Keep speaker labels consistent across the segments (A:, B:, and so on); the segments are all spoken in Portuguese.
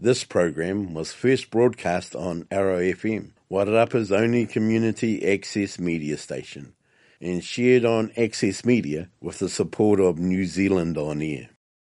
A: This program was first broadcast on Arrow FM, Wairarapa's only community access media station, and shared on Access Media with the support of New Zealand On Air.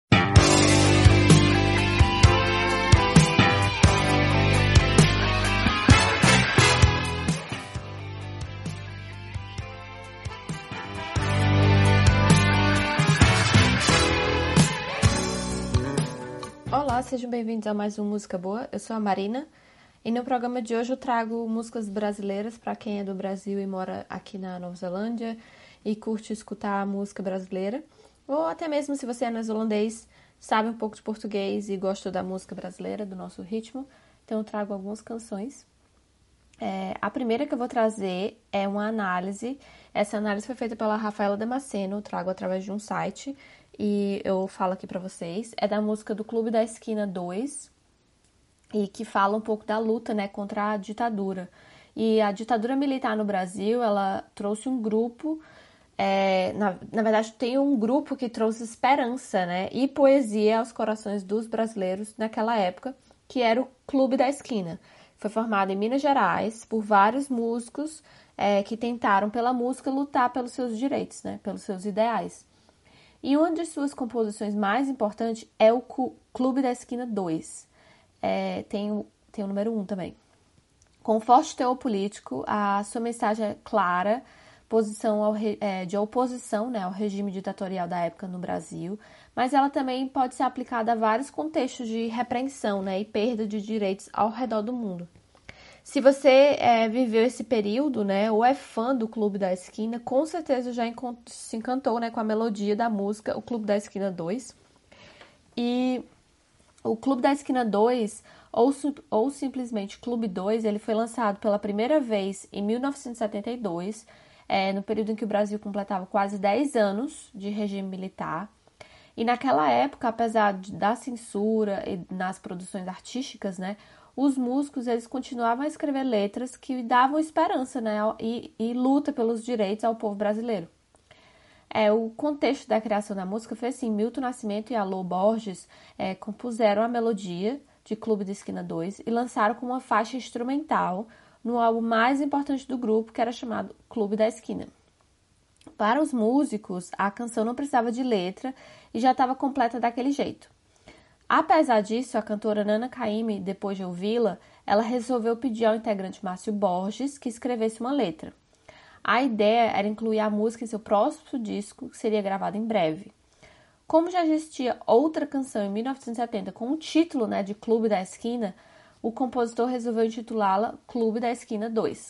B: Olá, sejam bem-vindos a mais um Música Boa. Eu sou a Marina e no programa de hoje eu trago músicas brasileiras para quem é do Brasil e mora aqui na Nova Zelândia e curte escutar a música brasileira, ou até mesmo se você é neozelandês, sabe um pouco de português e gosta da música brasileira, do nosso ritmo. Então eu trago algumas canções. A primeira que eu vou trazer é uma análise. Essa análise foi feita pela Rafaela Damasceno, eu trago através de um site e eu falo aqui pra vocês. É da música do Clube da Esquina 2 e que fala um pouco da luta, né, contra a ditadura. E a ditadura militar no Brasil, ela trouxe um grupo, na verdade tem um grupo que trouxe esperança, né, e poesia aos corações dos brasileiros naquela época, que era o Clube da Esquina. Foi formado em Minas Gerais por vários músicos que tentaram pela música lutar pelos seus direitos, né, pelos seus ideais. E uma de suas composições mais importantes é o Clube da Esquina 2. Tem o número 1 também. Com forte teor político, a sua mensagem é clara, de oposição, né, ao regime ditatorial da época no Brasil, mas ela também pode ser aplicada a vários contextos de repreensão, né, e perda de direitos ao redor do mundo. Se você viveu esse período, né, ou é fã do Clube da Esquina, com certeza já se encantou, né, com a melodia da música, o Clube da Esquina 2. E o Clube da Esquina 2, ou simplesmente Clube 2, ele foi lançado pela primeira vez em 1972, no período em que o Brasil completava quase 10 anos de regime militar. E naquela época, apesar da censura e nas produções artísticas, né, os músicos eles continuavam a escrever letras que davam esperança, né, e luta pelos direitos ao povo brasileiro. O contexto da criação da música foi assim: Milton Nascimento e Alô Borges compuseram a melodia de Clube da Esquina 2 e lançaram como uma faixa instrumental no álbum mais importante do grupo, que era chamado Clube da Esquina. Para os músicos, a canção não precisava de letra e já estava completa daquele jeito. Apesar disso, a cantora Nana Caymmi, depois de ouvi-la, ela resolveu pedir ao integrante Márcio Borges que escrevesse uma letra. A ideia era incluir a música em seu próximo disco, que seria gravado em breve. Como já existia outra canção em 1970 com o título, né, de Clube da Esquina, o compositor resolveu intitulá-la Clube da Esquina 2.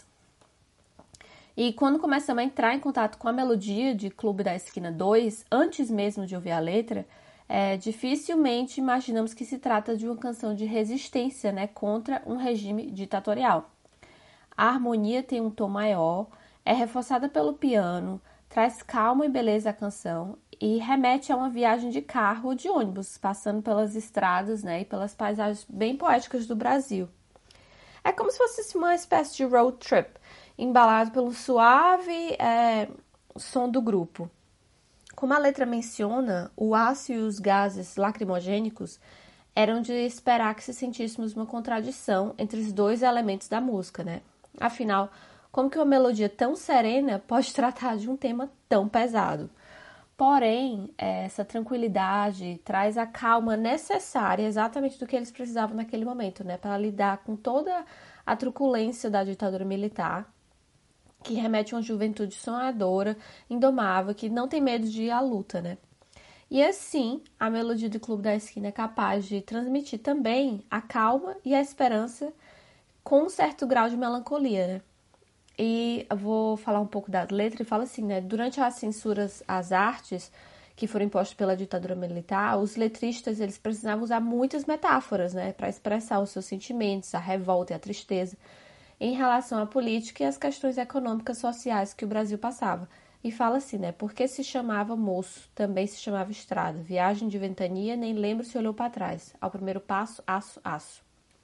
B: E quando começamos a entrar em contato com a melodia de Clube da Esquina 2, antes mesmo de ouvir a letra, dificilmente imaginamos que se trata de uma canção de resistência, né, contra um regime ditatorial. A harmonia tem um tom maior, é reforçada pelo piano, traz calma e beleza à canção e remete a uma viagem de carro ou de ônibus, passando pelas estradas, né, e pelas paisagens bem poéticas do Brasil. É como se fosse uma espécie de road trip, embalado pelo suave som do grupo. Como a letra menciona, o aço e os gases lacrimogênicos eram de esperar que se sentíssemos uma contradição entre os dois elementos da música, né? Afinal, como que uma melodia tão serena pode tratar de um tema tão pesado? Porém, essa tranquilidade traz a calma necessária exatamente do que eles precisavam naquele momento, né? Para lidar com toda a truculência da ditadura militar, que remete a uma juventude sonhadora, indomável, que não tem medo de ir à luta, né? E assim, a melodia do Clube da Esquina é capaz de transmitir também a calma e a esperança com um certo grau de melancolia, né? E eu vou falar um pouco da letra e fala assim, né? Durante as censuras às artes que foram impostas pela ditadura militar, os letristas eles precisavam usar muitas metáforas, né? Para expressar os seus sentimentos, a revolta e a tristeza em relação à política e às questões econômicas sociais que o Brasil passava. E fala assim, né? Porque se chamava moço, também se chamava estrada. Viagem de ventania, nem lembro se olhou para trás. Ao primeiro passo, aço, aço.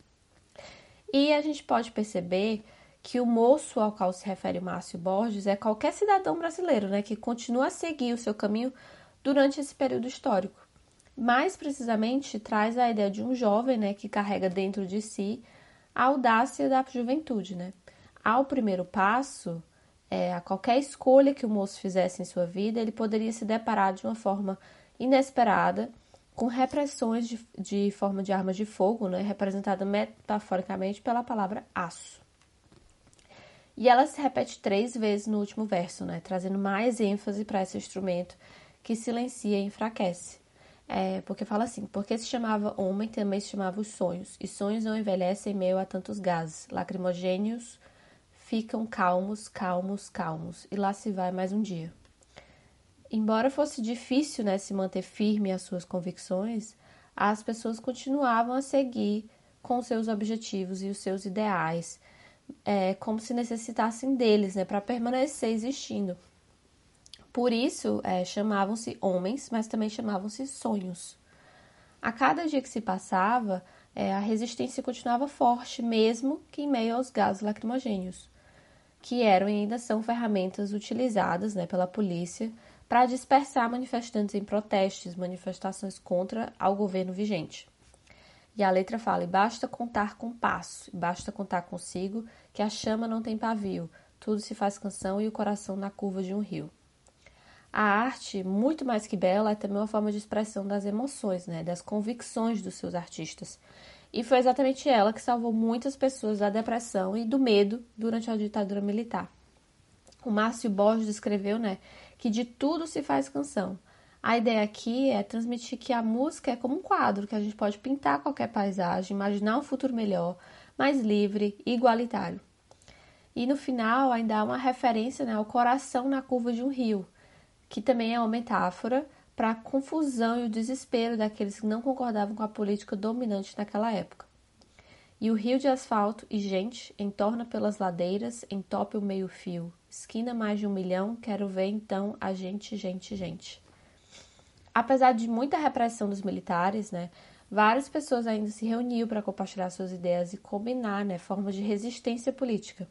B: E a gente pode perceber que o moço ao qual se refere o Márcio Borges é qualquer cidadão brasileiro, né? Que continua a seguir o seu caminho durante esse período histórico. Mais precisamente, traz a ideia de um jovem, né, que carrega dentro de si a audácia da juventude, né? Ao primeiro passo, a qualquer escolha que o moço fizesse em sua vida, ele poderia se deparar de uma forma inesperada com repressões de forma de armas de fogo, né, representada metaforicamente pela palavra aço. E ela se repete 3 vezes no último verso, né, trazendo mais ênfase para esse instrumento que silencia e enfraquece. Porque fala assim, porque se chamava homem, também se chamava os sonhos, e sonhos não envelhecem em meio a tantos gases, lacrimogêneos ficam calmos, calmos, calmos, e lá se vai mais um dia. Embora fosse difícil, né, se manter firme às suas convicções, as pessoas continuavam a seguir com seus objetivos e os seus ideais, como se necessitassem deles, né, para permanecer existindo. Por isso, chamavam-se homens, mas também chamavam-se sonhos. A cada dia que se passava, a resistência continuava forte, mesmo que em meio aos gases lacrimogêneos, que eram e ainda são ferramentas utilizadas, né, pela polícia para dispersar manifestantes em protestos, manifestações contra ao governo vigente. E a letra fala, e basta contar com passo, e basta contar consigo, que a chama não tem pavio, tudo se faz canção e o coração na curva de um rio. A arte, muito mais que bela, é também uma forma de expressão das emoções, né, das convicções dos seus artistas. E foi exatamente ela que salvou muitas pessoas da depressão e do medo durante a ditadura militar. O Márcio Borges escreveu, né, que de tudo se faz canção. A ideia aqui é transmitir que a música é como um quadro, que a gente pode pintar qualquer paisagem, imaginar um futuro melhor, mais livre e igualitário. E no final ainda há uma referência, né, ao coração na curva de um rio, que também é uma metáfora para a confusão e o desespero daqueles que não concordavam com a política dominante naquela época. E o rio de asfalto e gente entorna pelas ladeiras, entope o meio-fio. Esquina mais de 1 milhão, quero ver então a gente, gente, gente. Apesar de muita repressão dos militares, né, várias pessoas ainda se reuniam para compartilhar suas ideias e combinar, né, formas de resistência política.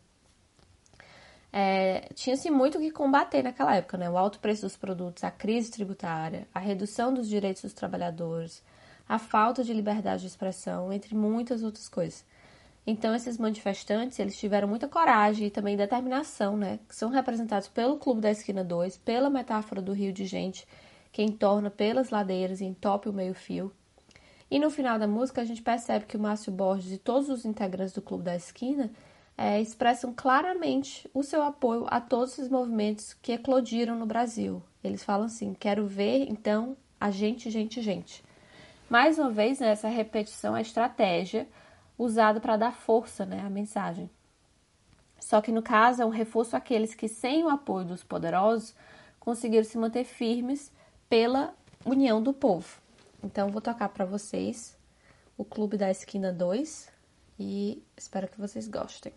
B: Tinha-se muito o que combater naquela época, né? O alto preço dos produtos, a crise tributária, a redução dos direitos dos trabalhadores, a falta de liberdade de expressão, entre muitas outras coisas. Então, esses manifestantes, eles tiveram muita coragem e também determinação, né? Que são representados pelo Clube da Esquina 2, pela metáfora do rio de gente, que entorna pelas ladeiras e entope o meio-fio. E no final da música, a gente percebe que o Márcio Borges e todos os integrantes do Clube da Esquina expressam claramente o seu apoio a todos esses movimentos que eclodiram no Brasil. Eles falam assim, quero ver, então, a gente, gente, gente. Mais uma vez, né, essa repetição é estratégia usada para dar força, né, à mensagem. Só que, no caso, é um reforço àqueles que, sem o apoio dos poderosos, conseguiram se manter firmes pela união do povo. Então, vou tocar para vocês o Clube da Esquina 2 e espero que vocês gostem.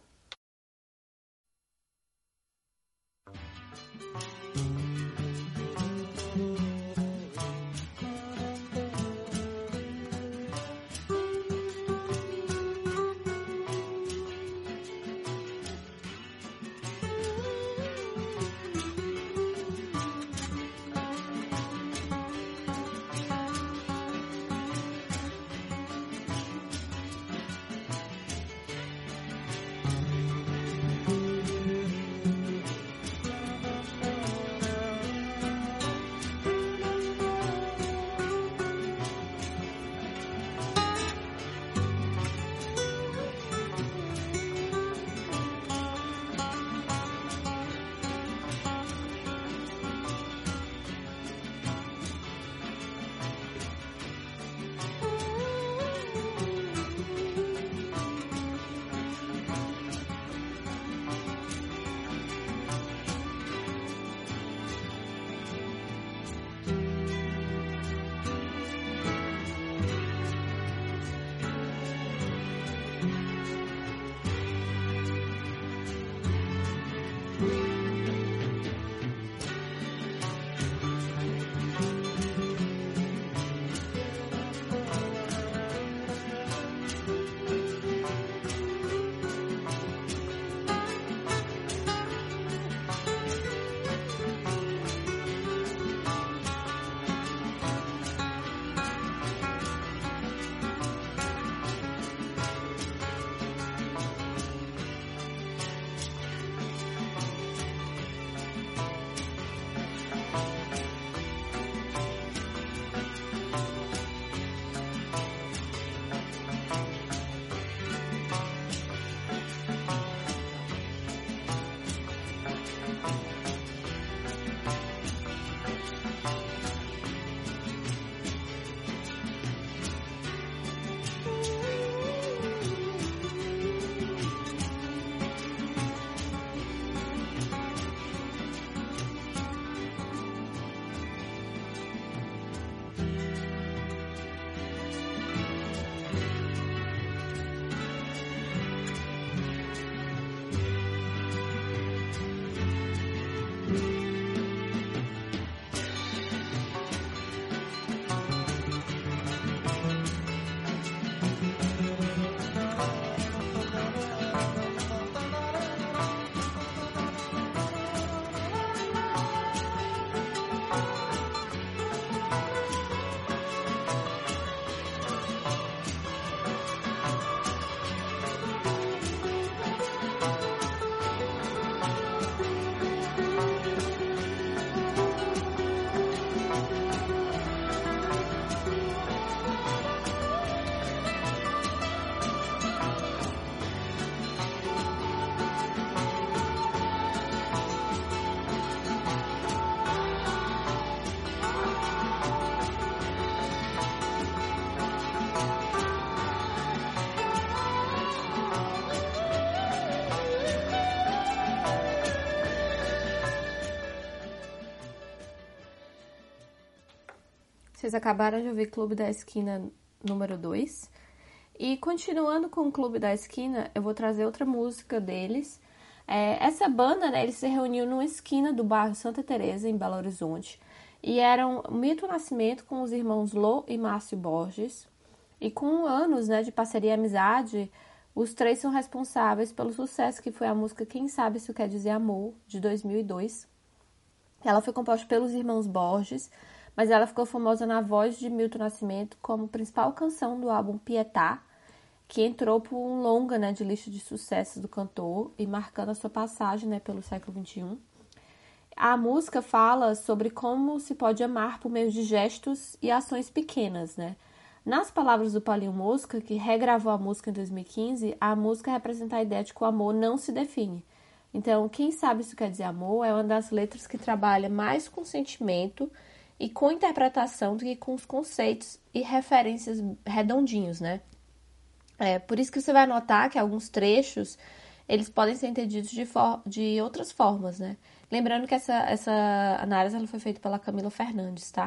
B: Vocês acabaram de ouvir Clube da Esquina número 2. E continuando com o Clube da Esquina, eu vou trazer outra música deles. Essa banda, né, eles se reuniu numa esquina do bairro Santa Teresa, em Belo Horizonte. E eram Milton Nascimento com os irmãos Lô e Márcio Borges. E com anos, né, de parceria e amizade, os três são responsáveis pelo sucesso que foi a música Quem Sabe Isso Quer Dizer Amor, de 2002. Ela foi composta pelos irmãos Borges, mas ela ficou famosa na voz de Milton Nascimento como principal canção do álbum Pietà, que entrou por um longa, né, de lista de sucessos do cantor e marcando a sua passagem, né, pelo século XXI. A música fala sobre como se pode amar por meio de gestos e ações pequenas, né? Nas palavras do Paulinho Mosca, que regravou a música em 2015, a música representa a ideia de que o amor não se define. Então, Quem Sabe Isso Quer Dizer Amor é uma das letras que trabalha mais com sentimento e com interpretação do que com os conceitos e referências redondinhos, né? Por isso que você vai notar que alguns trechos eles podem ser entendidos de outras formas, né? Lembrando que essa análise ela foi feita pela Camila Fernandes, tá?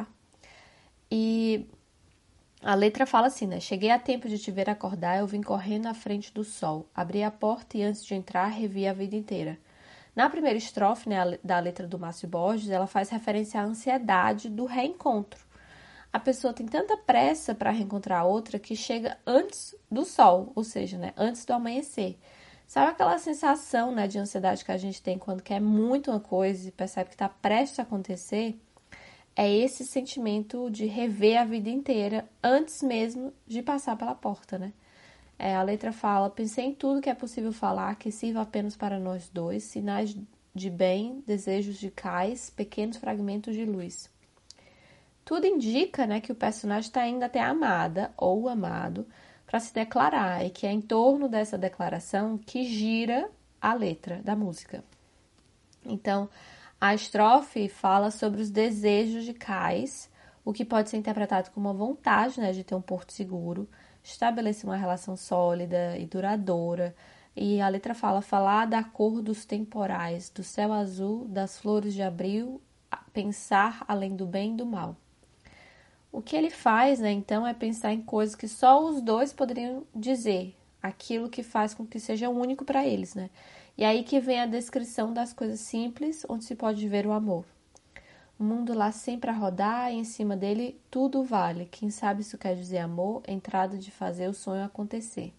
B: E a letra fala assim, né? Cheguei a tempo de te ver acordar, eu vim correndo à frente do sol. Abri a porta e antes de entrar, revi a vida inteira. Na primeira estrofe, né, da letra do Márcio Borges, ela faz referência à ansiedade do reencontro. A pessoa tem tanta pressa para reencontrar a outra que chega antes do sol, ou seja, né, antes do amanhecer. Sabe aquela sensação, né, de ansiedade que a gente tem quando quer muito uma coisa e percebe que está prestes a acontecer? É esse sentimento de rever a vida inteira antes mesmo de passar pela porta, né? A letra fala, pensei em tudo que é possível falar, que sirva apenas para nós dois, sinais de bem, desejos de cais, pequenos fragmentos de luz. Tudo indica, né, que o personagem está indo até a amada ou o amado para se declarar e que é em torno dessa declaração que gira a letra da música. Então, a estrofe fala sobre os desejos de cais, o que pode ser interpretado como uma vontade, né, de ter um porto seguro, estabelecer uma relação sólida e duradoura. E a letra fala, falar da cor dos temporais, do céu azul, das flores de abril, pensar além do bem e do mal. O que ele faz, né, então, é pensar em coisas que só os dois poderiam dizer, aquilo que faz com que seja único para eles, né? E aí que vem a descrição das coisas simples, onde se pode ver o amor. O mundo lá sempre a rodar e em cima dele tudo vale. Quem sabe isso quer dizer amor, entrada de fazer o sonho acontecer.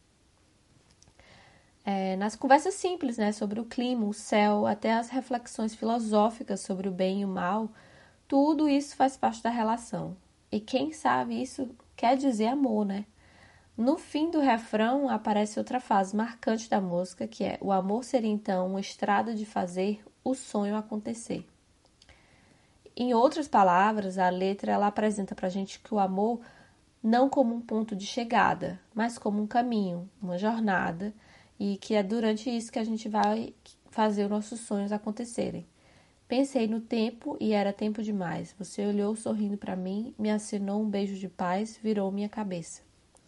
B: Nas conversas simples, né, sobre o clima, o céu, até as reflexões filosóficas sobre o bem e o mal, tudo isso faz parte da relação. E quem sabe isso quer dizer amor, né? No fim do refrão aparece outra fase marcante da música, que é o amor seria então uma estrada de fazer o sonho acontecer. Em outras palavras, a letra ela apresenta pra gente que o amor não como um ponto de chegada, mas como um caminho, uma jornada, e que é durante isso que a gente vai fazer os nossos sonhos acontecerem. Pensei no tempo e era tempo demais. Você olhou sorrindo para mim, me assinou um beijo de paz, virou minha cabeça.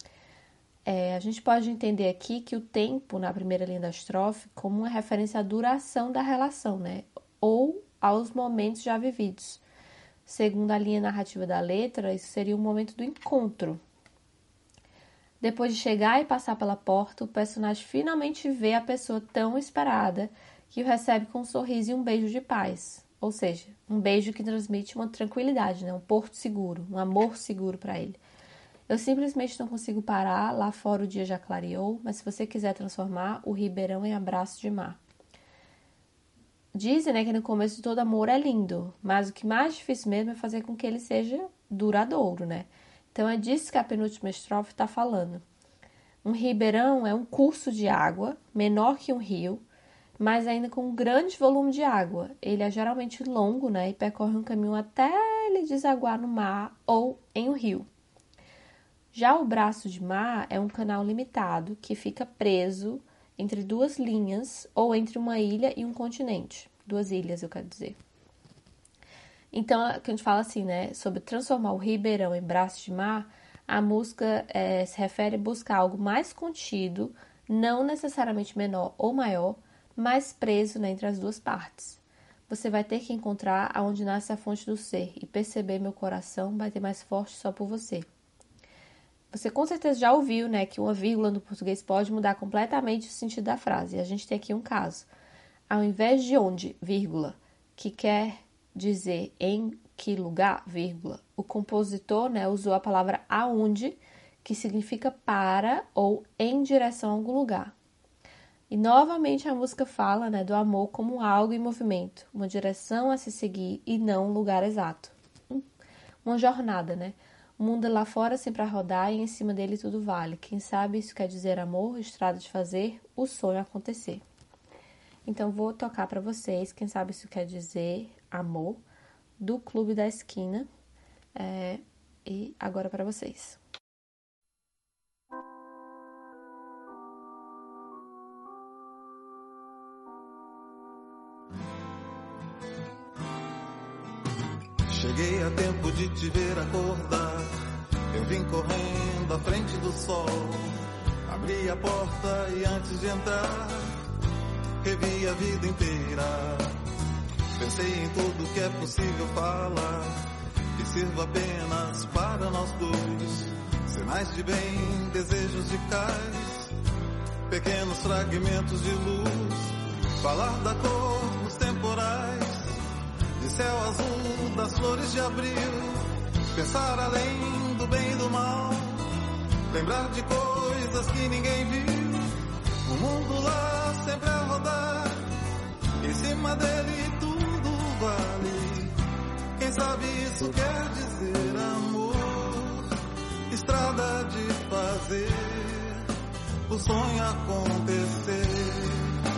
B: A gente pode entender aqui que o tempo, na primeira linha da estrofe, como uma referência à duração da relação, né? Ou aos momentos já vividos. Segundo a linha narrativa da letra, isso seria o momento do encontro. Depois de chegar e passar pela porta, o personagem finalmente vê a pessoa tão esperada que o recebe com um sorriso e um beijo de paz. Ou seja, um beijo que transmite uma tranquilidade, né? Um porto seguro, um amor seguro para ele. Eu simplesmente não consigo parar, lá fora o dia já clareou, mas se você quiser transformar o ribeirão em abraço de mar. Dizem, né, que no começo de todo amor é lindo, mas o que mais difícil mesmo é fazer com que ele seja duradouro, né? Então é disso que a penúltima estrofe está falando. Um ribeirão é um curso de água, menor que um rio, mas ainda com um grande volume de água. Ele é geralmente longo, né, e percorre um caminho até ele desaguar no mar ou em um rio. Já o braço de mar é um canal limitado que fica preso entre duas linhas ou entre uma ilha e um continente. Duas ilhas, eu quero dizer. Então, a gente fala assim, né, sobre transformar o ribeirão em braço de mar, a música se refere a buscar algo mais contido, não necessariamente menor ou maior, mas preso, né, entre as duas partes. você vai ter que encontrar aonde nasce a fonte do ser e perceber meu coração bater mais forte só por você. Você com certeza já ouviu, né, que uma vírgula no português pode mudar completamente o sentido da frase. E a gente tem aqui um caso. Ao invés de onde, vírgula, que quer dizer em que lugar, vírgula, o compositor, né, usou a palavra aonde, que significa para ou em direção a algum lugar. E novamente a música fala, né, do amor como algo em movimento, uma direção a se seguir e não um lugar exato. Uma jornada, né? O mundo lá fora sempre a rodar e em cima dele tudo vale. Quem sabe isso quer dizer amor, estrada de fazer, o sonho acontecer. Então vou tocar para vocês, quem sabe isso quer dizer amor, do Clube da Esquina. E agora para vocês.
C: Cheguei a tempo de te ver acordar. Eu vim correndo à frente do sol. Abri a porta e antes de entrar, revi a vida inteira. Pensei em tudo que é possível falar, que sirva apenas para nós dois. Sinais de bem, desejos de cais, pequenos fragmentos de luz. Falar da cor nos temporais, de céu azul, das flores de abril. Pensar além do bem e do mal, lembrar de coisas que ninguém viu. O mundo lá sempre a rodar, em cima dele tudo vale. Quem sabe isso quer dizer amor, estrada de fazer o sonho acontecer.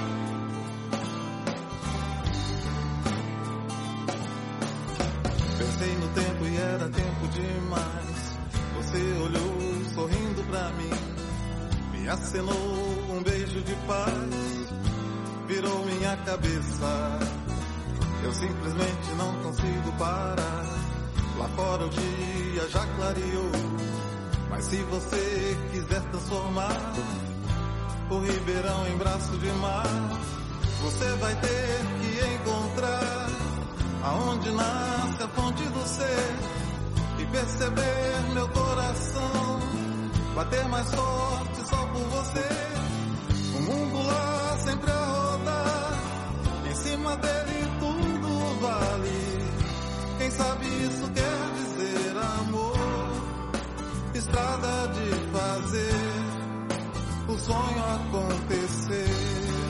C: Pensei no tempo e era tempo demais. Você olhou sorrindo pra mim, me acenou um beijo de paz, virou minha cabeça. Eu simplesmente não consigo parar. Lá fora o dia já clareou, mas se você quiser transformar o Ribeirão em braço de mar, você vai ter que encontrar aonde nasce a fonte do ser e perceber meu coração bater mais forte só por você. O mundo lá sempre a rodar, em cima dele tudo vale. Quem sabe isso quer dizer amor, estrada de fazer o sonho acontecer.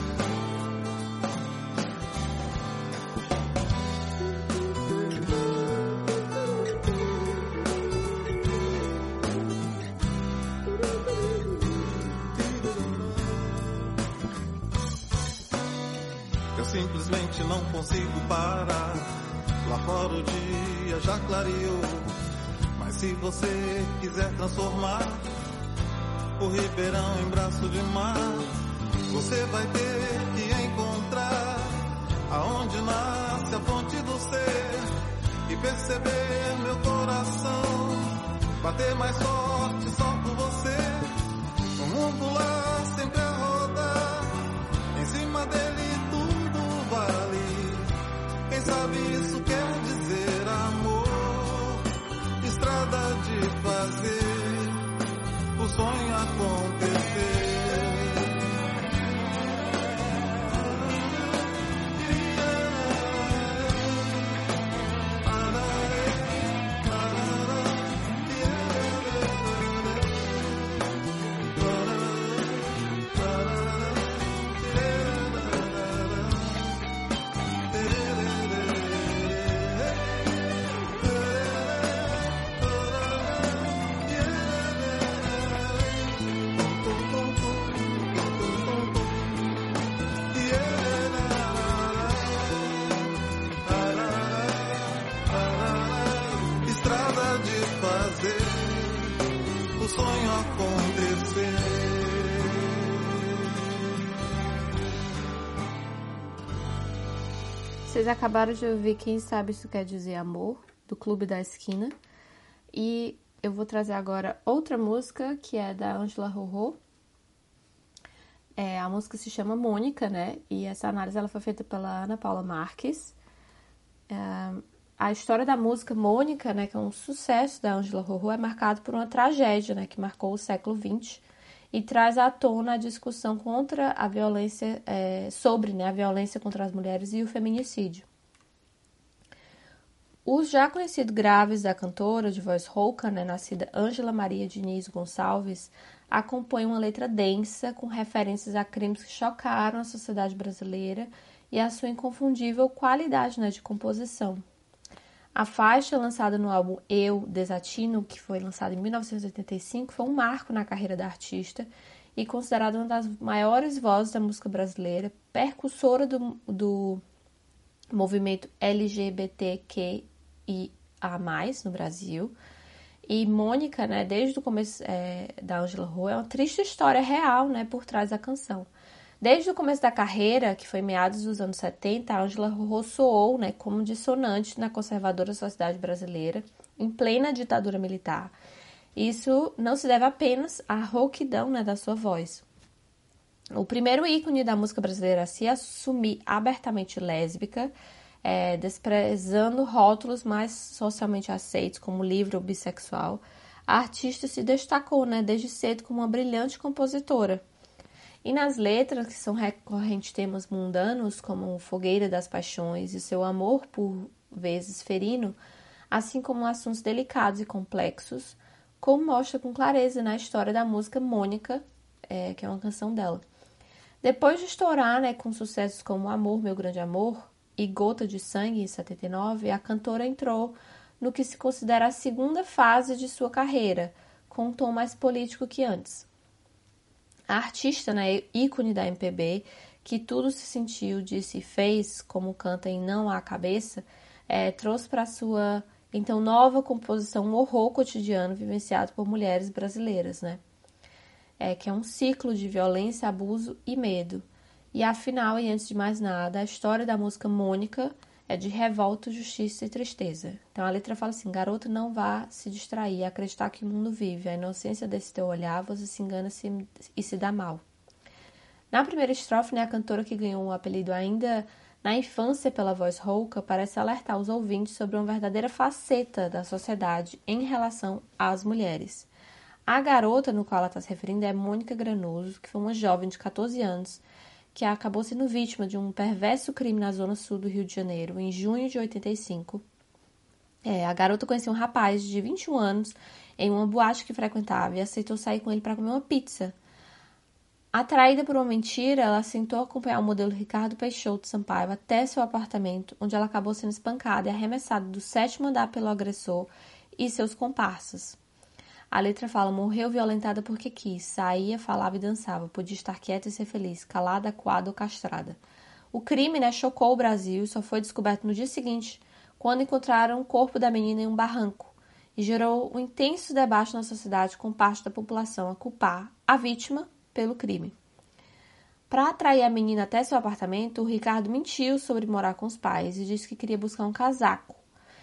C: Simplesmente não consigo parar. Lá fora o dia já clareou, mas se você quiser transformar o Ribeirão em braço de mar, você vai ter que encontrar aonde nasce a fonte do ser e perceber meu coração bater mais forte só por você. O mundo lá sempre a rodar, em cima dele vale. Quem sabe isso quer dizer amor, estrada de fazer o sonho acontecer. O sonho acontecer.
B: Vocês acabaram de ouvir Quem Sabe Isso Quer Dizer Amor, do Clube da Esquina. E eu vou trazer agora outra música, que é da Ângela Rorô. A música se chama Mônica, né? E essa análise ela foi feita pela Ana Paula Marques. A história da música Mônica, né, que é um sucesso da Ângela Rorô, é marcado por uma tragédia, né, que marcou o século XX e traz à tona a discussão contra a violência, sobre, né, a violência contra as mulheres e o feminicídio. Os já conhecidos graves da cantora de voz rouca, né, nascida Ângela Maria Diniz Gonçalves, acompanham uma letra densa com referências a crimes que chocaram a sociedade brasileira e a sua inconfundível qualidade, né, de composição. A faixa lançada no álbum Eu, Desatino, que foi lançado em 1985, foi um marco na carreira da artista e considerada uma das maiores vozes da música brasileira, percussora do movimento LGBTQIA+, no Brasil. E Mônica, né, desde o começo da Ângela Rorô, é uma triste história real, né, por trás da canção. Desde o começo da carreira, que foi meados dos anos 70, a Ângela Rorô soou, né, como dissonante na conservadora sociedade brasileira, em plena ditadura militar. Isso não se deve apenas à rouquidão, né, da sua voz. O primeiro ícone da música brasileira a se assumir abertamente lésbica, desprezando rótulos mais socialmente aceitos, como livre ou bissexual, a artista se destacou, né, desde cedo como uma brilhante compositora. E nas letras, que são recorrentes temas mundanos, como Fogueira das Paixões e seu amor, por vezes ferino, assim como assuntos delicados e complexos, como mostra com clareza na história da música Mônica, que é uma canção dela. Depois de estourar, né, com sucessos como Amor, Meu Grande Amor e Gota de Sangue, em 79, a cantora entrou no que se considera a segunda fase de sua carreira, com um tom mais político que antes. A artista, né, ícone da MPB, que tudo se sentiu, disse e fez, como canta em Não Há Cabeça, trouxe para sua, então, nova composição um horror cotidiano vivenciado por mulheres brasileiras, né? Que é um ciclo de violência, abuso e medo. E afinal, e antes de mais nada, a história da música Mônica é de revolta, justiça e tristeza. Então a letra fala assim: garota, não vá se distrair, acreditar que o mundo vive, a inocência desse teu olhar, você se engana e se dá mal. Na primeira estrofe, né, a cantora, que ganhou um apelido ainda na infância pela voz rouca, parece alertar os ouvintes sobre uma verdadeira faceta da sociedade em relação às mulheres. A garota no qual ela está se referindo é Mônica Granoso, que foi uma jovem de 14 anos que acabou sendo vítima de um perverso crime na zona sul do Rio de Janeiro, em junho de 85. A garota conheceu um rapaz de 21 anos em uma boate que frequentava e aceitou sair com ele para comer uma pizza. Atraída por uma mentira, ela aceitou acompanhar o modelo Ricardo Peixoto Sampaio até seu apartamento, onde ela acabou sendo espancada e arremessada do 7º andar pelo agressor e seus comparsas. A letra fala: morreu violentada porque quis, saía, falava e dançava, podia estar quieta e ser feliz, calada, acuada ou castrada. O crime, né, chocou o Brasil e só foi descoberto no dia seguinte, quando encontraram o corpo da menina em um barranco, e gerou um intenso debate na sociedade, com parte da população a culpar a vítima pelo crime. Para atrair a menina até seu apartamento, o Ricardo mentiu sobre morar com os pais e disse que queria buscar um casaco.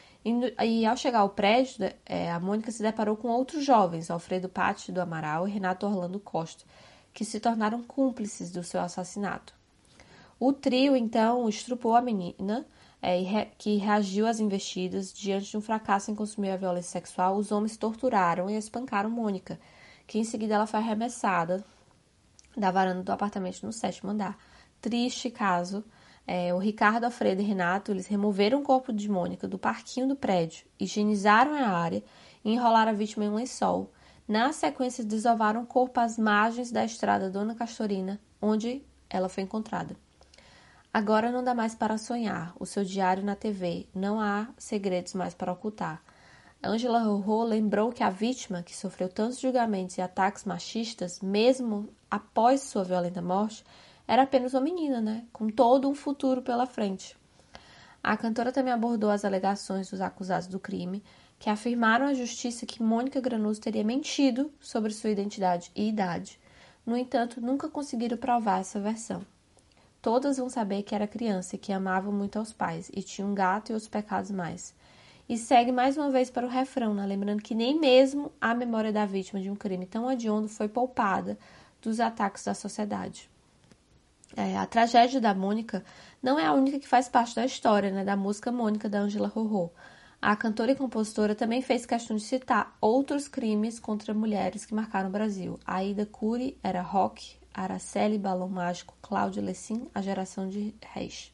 B: E ao chegar ao prédio, a Mônica se deparou com outros jovens, Alfredo Patti do Amaral e Renato Orlando Costa, que se tornaram cúmplices do seu assassinato. O trio, então, estrupou a menina, que reagiu às investidas. Diante de um fracasso em consumir a violência sexual, os homens torturaram e espancaram Mônica, que em seguida ela foi arremessada da varanda do apartamento no 7º andar. Triste caso. O Ricardo, Alfredo e Renato, eles removeram o corpo de Mônica do parquinho do prédio, higienizaram a área e enrolaram a vítima em um lençol. Na sequência, desovaram o corpo às margens da estrada Dona Castorina, onde ela foi encontrada. Agora não dá mais para sonhar, o seu diário na TV, não há segredos mais para ocultar. Ângela Rorô lembrou que a vítima, que sofreu tantos julgamentos e ataques machistas, mesmo após sua violenta morte, era apenas uma menina, né? Com todo um futuro pela frente. A cantora também abordou as alegações dos acusados do crime, que afirmaram à justiça que Mônica Granoso teria mentido sobre sua identidade e idade. No entanto, nunca conseguiram provar essa versão. Todas vão saber que era criança e que amava muito aos pais, e tinha um gato e outros pecados mais. E segue mais uma vez para o refrão, né? Lembrando que nem mesmo a memória da vítima de um crime tão hediondo foi poupada dos ataques da sociedade. A tragédia da Mônica não é a única que faz parte da história, né, da música Mônica, da Ângela Rorô. A cantora e compositora também fez questão de citar outros crimes contra mulheres que marcaram o Brasil. Aida Cury, Era Rock, Araceli, Balão Mágico, Cláudia Lecim, A Geração de Reis.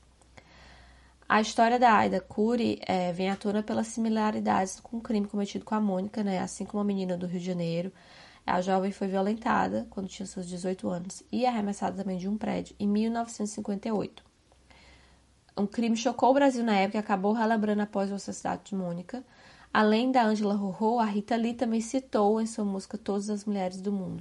B: A história da Aida Cury vem à tona pelas similaridades com o crime cometido com a Mônica, né? Assim como a menina do Rio de Janeiro. A jovem foi violentada quando tinha seus 18 anos e arremessada também de um prédio em 1958. Um crime chocou o Brasil na época e acabou relembrando após o assassinato de Mônica. Além da Ângela Rorô, a Rita Lee também citou em sua música Todas as Mulheres do Mundo.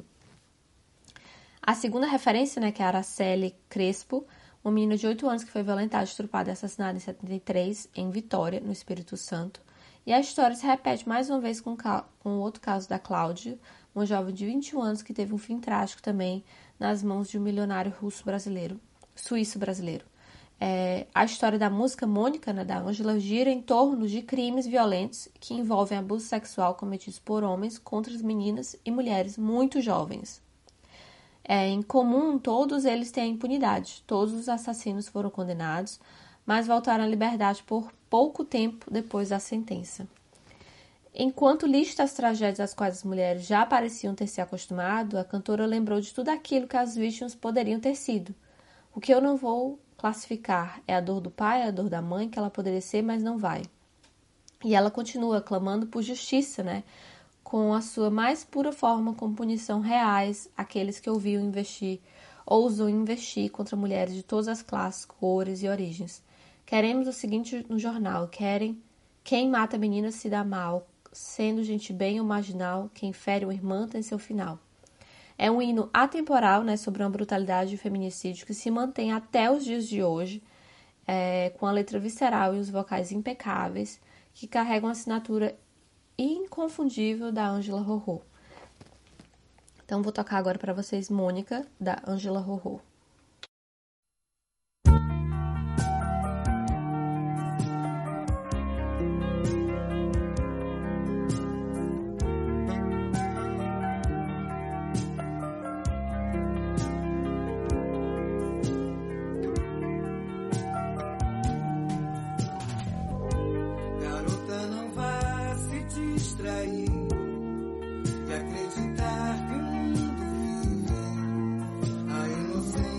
B: A segunda referência, né, que é a Araceli Crespo, uma menina de 8 anos que foi violentada, estrupada e assassinada em 73, em Vitória, no Espírito Santo. E a história se repete mais uma vez com o outro caso da Cláudia, uma jovem de 21 anos que teve um fim trágico também nas mãos de um milionário suíço brasileiro. A história da música Mônica, né, da Ângela, gira em torno de crimes violentos que envolvem abuso sexual cometidos por homens contra as meninas e mulheres muito jovens. Em comum, todos eles têm a impunidade. Todos os assassinos foram condenados, mas voltaram à liberdade por pouco tempo depois da sentença. Enquanto lista as tragédias às quais as mulheres já pareciam ter se acostumado, a cantora lembrou de tudo aquilo que as vítimas poderiam ter sido. O que eu não vou classificar é a dor do pai, a dor da mãe, que ela poderia ser, mas não vai. E ela continua clamando por justiça, né? Com a sua mais pura forma, com punição reais, aqueles que ousam investir contra mulheres de todas as classes, cores e origens. Queremos o seguinte no jornal, quem mata meninas se dá mal, sendo gente bem ou marginal, quem fere uma irmã tem seu final. É um hino atemporal, né, sobre uma brutalidade e feminicídio que se mantém até os dias de hoje, com a letra visceral e os vocais impecáveis, que carregam a assinatura inconfundível da Ângela Rorô. Então vou tocar agora para vocês Mônica, da Ângela Rorô.
C: E acreditar que o mundo vive a inocência.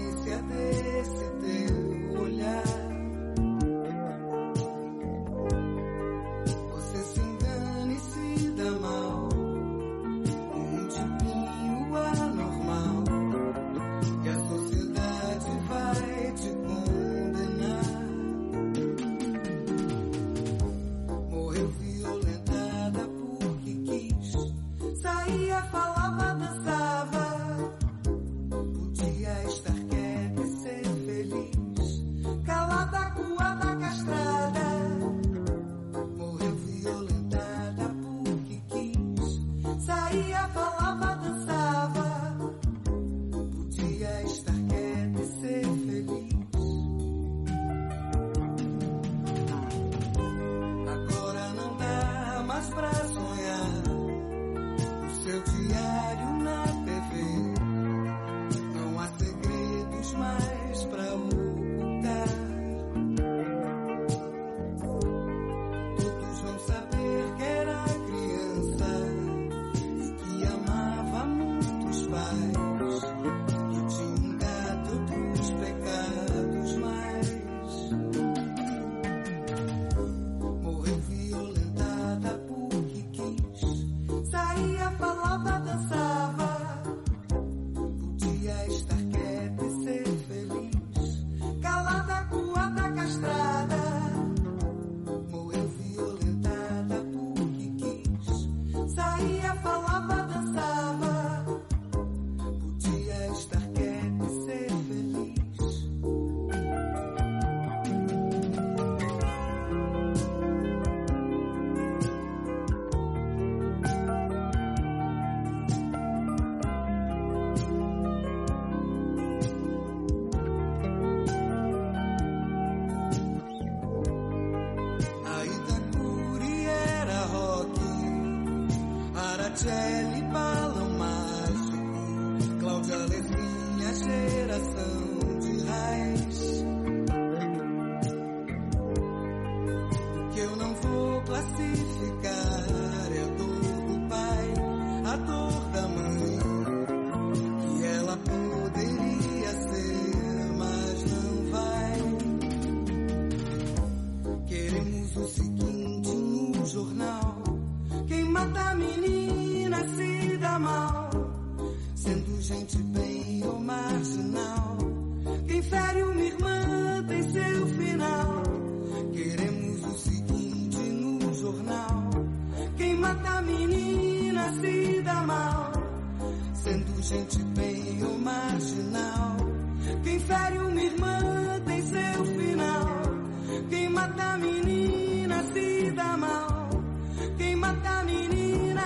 D: gente meio marginal. Quem fere uma irmã tem seu final. Quem mata a menina se dá mal. Quem mata a menina,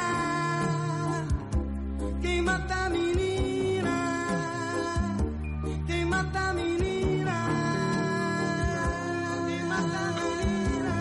D: quem mata a menina, quem mata a menina, quem mata a menina.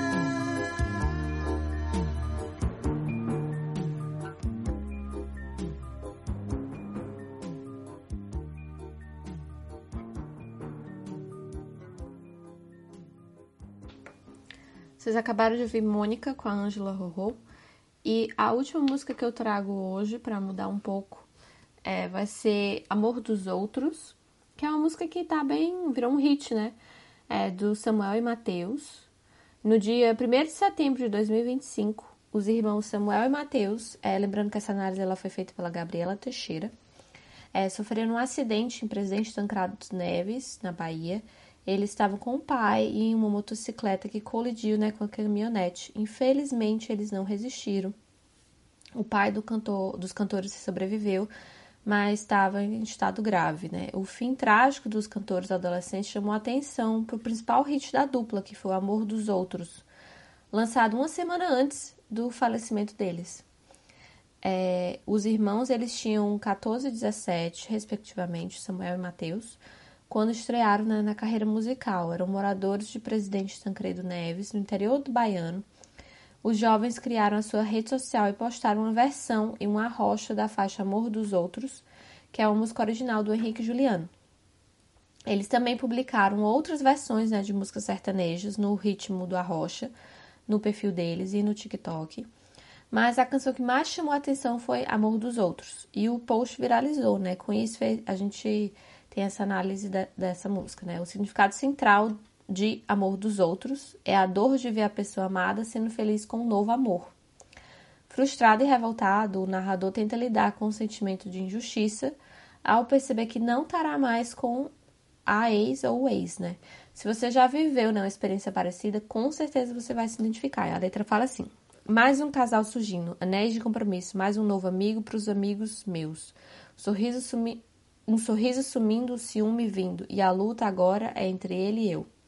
B: Vocês acabaram de ouvir Mônica com a Ângela Rorô. E a última música que eu trago hoje, para mudar um pouco, vai ser Amor dos Outros, que é uma música que virou um hit, né? Do Samuel e Mateus. No dia 1º de setembro de 2025, os irmãos Samuel e Mateus, lembrando que essa análise ela foi feita pela Gabriela Teixeira, sofreram um acidente em Presidente Tancredo Neves, na Bahia. Eles estavam com o pai em uma motocicleta que colidiu, né, com a caminhonete. Infelizmente, eles não resistiram. O pai dos cantores sobreviveu, mas estava em estado grave, né? O fim trágico dos cantores adolescentes chamou a atenção para o principal hit da dupla, que foi o Amor dos Outros, lançado uma semana antes do falecimento deles. Os irmãos eles tinham 14 e 17, respectivamente, Samuel e Mateus, quando estrearam na carreira musical. Eram moradores de Presidente Tancredo Neves, no interior do Baiano. Os jovens criaram a sua rede social e postaram uma versão em uma arrocha da faixa Amor dos Outros, que é uma música original do Henrique Juliano. Eles também publicaram outras versões, né, de músicas sertanejas no ritmo do arrocha, no perfil deles e no TikTok. Mas a canção que mais chamou a atenção foi Amor dos Outros. E o post viralizou, né? Com isso a gente tem essa análise dessa música, né? O significado central de Amor dos Outros é a dor de ver a pessoa amada sendo feliz com um novo amor. Frustrado e revoltado, o narrador tenta lidar com o sentimento de injustiça ao perceber que não estará mais com a ex ou o ex, né? Se você já viveu, né, uma experiência parecida, com certeza você vai se identificar. A letra fala assim: mais um casal surgindo, anéis de compromisso, mais um novo amigo para os amigos meus. Um sorriso sumindo, o ciúme vindo, e a luta agora é entre ele e eu.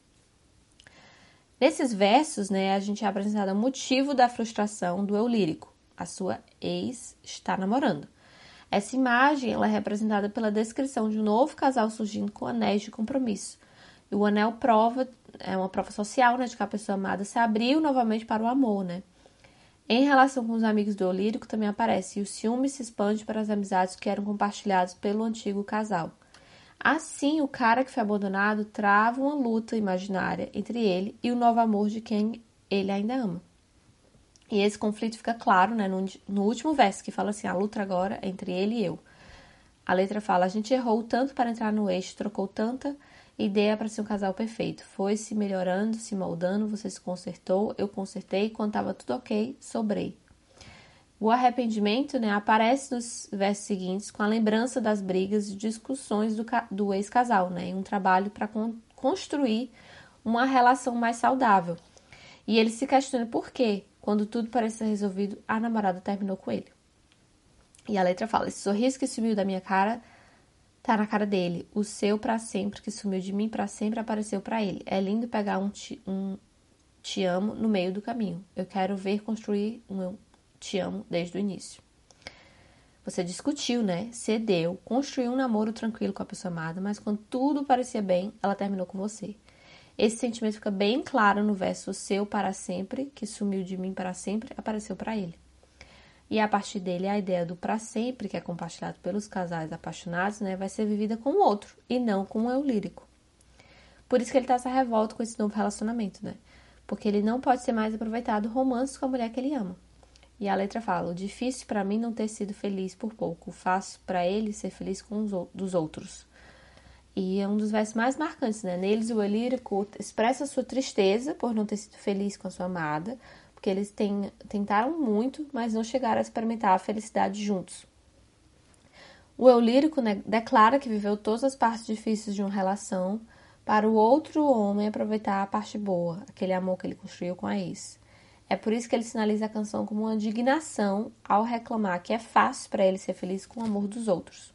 B: Nesses versos, né, a gente é apresentado o motivo da frustração do eu lírico. A sua ex está namorando. Essa imagem ela é representada pela descrição de um novo casal surgindo com anéis de compromisso. E o anel é uma prova social, né, de que a pessoa amada se abriu novamente para o amor, né? Em relação com os amigos do eu lírico também aparece, e o ciúme se expande para as amizades que eram compartilhadas pelo antigo casal. Assim, o cara que foi abandonado trava uma luta imaginária entre ele e o novo amor de quem ele ainda ama. E esse conflito fica claro, né, no último verso, que fala assim: a luta agora é entre ele e eu. A letra fala: a gente errou tanto para entrar no eixo, trocou tanta ideia para ser um casal perfeito. Foi se melhorando, se moldando, você se consertou, eu consertei, quando estava tudo ok, sobrei. O arrependimento, né, aparece nos versos seguintes com a lembrança das brigas e discussões do ex-casal, né, em um trabalho para construir uma relação mais saudável. E ele se questiona por quê, quando tudo parece ser resolvido, a namorada terminou com ele. E a letra fala: esse sorriso que sumiu da minha cara tá na cara dele. O seu pra sempre, que sumiu de mim pra sempre, apareceu pra ele. É lindo pegar um te amo no meio do caminho. Eu quero ver construir um eu te amo desde o início. Você discutiu, né? Cedeu, construiu um namoro tranquilo com a pessoa amada, mas quando tudo parecia bem, ela terminou com você. Esse sentimento fica bem claro no verso: o seu para sempre, que sumiu de mim para sempre, apareceu para ele. E a partir dele, a ideia do para sempre, que é compartilhado pelos casais apaixonados, né, vai ser vivida com o outro e não com o eu lírico. Por isso que ele tá essa revolta com esse novo relacionamento, né? Porque ele não pode ser mais aproveitado romance com a mulher que ele ama. E a letra fala: o difícil para mim não ter sido feliz por pouco, o fácil para ele ser feliz com dos outros. E é um dos versos mais marcantes, né? Neles o eu lírico expressa sua tristeza por não ter sido feliz com a sua amada, porque eles tentaram muito, mas não chegaram a experimentar a felicidade juntos. O eu lírico, né, declara que viveu todas as partes difíceis de uma relação para o outro homem aproveitar a parte boa, aquele amor que ele construiu com a ex. É por isso que ele sinaliza a canção como uma indignação ao reclamar que é fácil para ele ser feliz com o amor dos outros.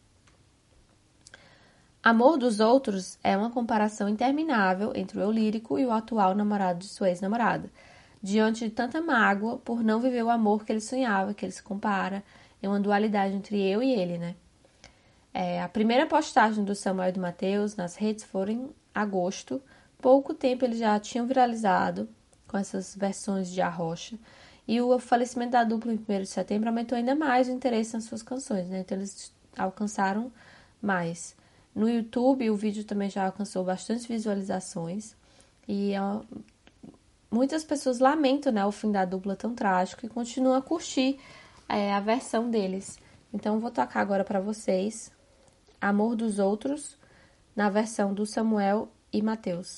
B: Amor dos outros é uma comparação interminável entre o eu lírico e o atual namorado de sua ex-namorada. Diante de tanta mágoa por não viver o amor que ele sonhava, que ele se compara, é uma dualidade entre eu e ele, né? A primeira postagem do Samuel e do Matheus nas redes foi em agosto. Pouco tempo eles já tinham viralizado com essas versões de Arrocha. E o falecimento da dupla em 1º de setembro aumentou ainda mais o interesse nas suas canções, né? Então eles alcançaram mais. No YouTube, o vídeo também já alcançou bastante visualizações. E muitas pessoas lamentam, né, o fim da dupla tão trágico e continuam a curtir a versão deles. Então, vou tocar agora para vocês Amor dos Outros, na versão do Samuel e Matheus.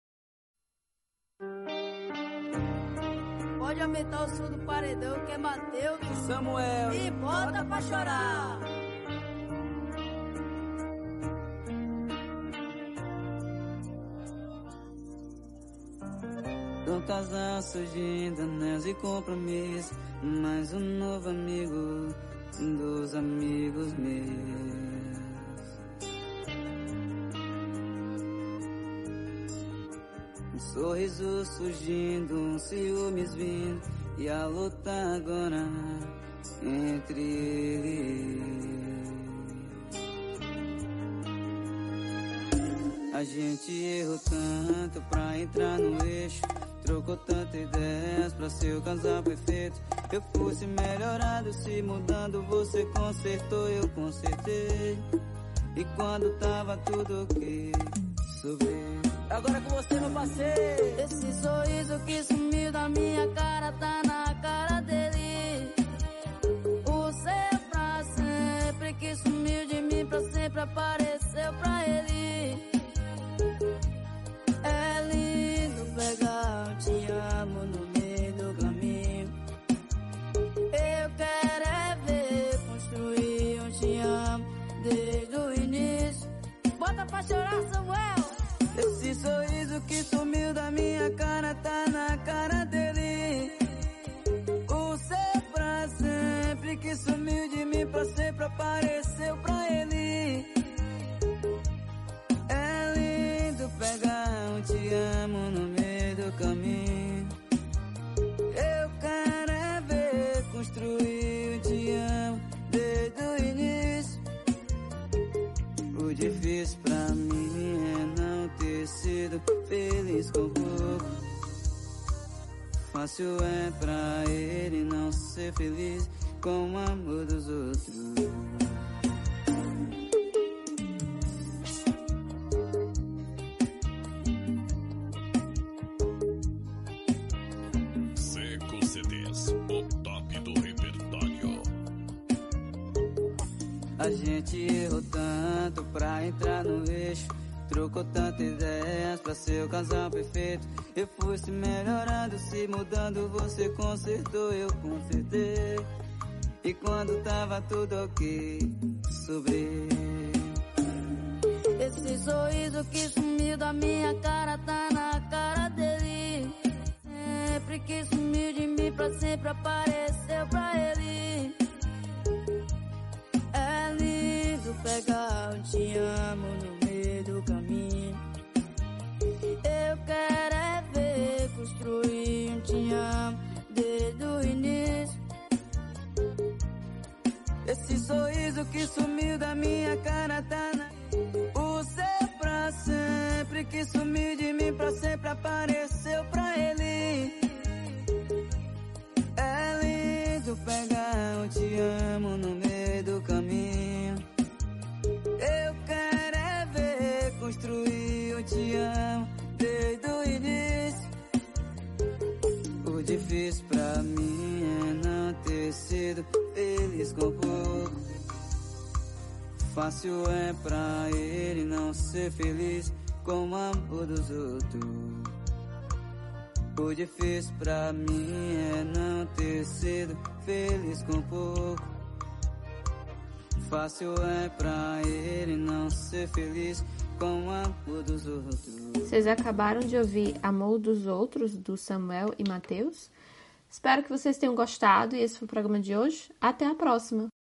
E: Pode aumentar o som do paredão, que é Matheus e Samuel. E bota pra chorar.
F: Do casal surgindo anéis e compromisso, mais um novo amigo dos amigos meus. Um sorriso surgindo, um ciúmes vindo, e a luta agora entre eles. A gente errou tanto pra entrar no eixo, trocou tantas ideias pra ser o casal perfeito. Eu fosse melhorado, se mudando, você consertou, eu consertei. E quando tava tudo ok, sobrei.
E: Agora com você, meu parceiro. Esse sorriso que sumiu da minha cara tá na cara dele. O seu pra sempre que sumiu de mim pra sempre apareceu pra ele. É lindo pegar um te amo no meio do caminho. Eu quero é ver construir um te amo desde o início. Bota pra chorar, Samuel.
F: Esse sorriso que sumiu da minha cara tá na cara dele. O seu pra sempre que sumiu de mim pra sempre apareceu pra ele. É lindo pegar um te amo no meio do caminho. Eu quero é ver construir um te amo desde o início. O difícil pra mim é não ter sido feliz com pouco. Fácil é pra ele não ser feliz com o amor dos outros.
G: Seco CDs, o top do repertório.
F: A gente errou tanto pra entrar no eixo, trocou tantas ideias pra ser o casal perfeito. Eu fui se melhorando, se mudando, você consertou, eu consertei. E quando tava tudo ok, sobrei.
E: Esse sorriso que sumiu da minha cara tá na cara dele. Sempre que sumiu de mim pra sempre apareceu pra ele. É lindo pegar um te amo no meio do caminho. Eu quero é ver construir um te amo desde o início.
F: Esse sorriso que sumiu da minha cara tá na... O seu pra sempre que sumiu de mim pra sempre apareceu pra ele. É lindo pegar um te amo no meio do caminho. Eu quero é ver construir um te amo desde o início. O difícil pra mim é não ter sido feliz com pouco. Fácil é pra ele não ser feliz com o amor dos outros. O difícil pra mim é não ter sido feliz com pouco. Fácil é pra ele não ser feliz com o amor dos outros.
B: Vocês acabaram de ouvir Amor dos Outros, do Samuel e Matheus. Espero que vocês tenham gostado e esse foi o programa de hoje. Até a próxima!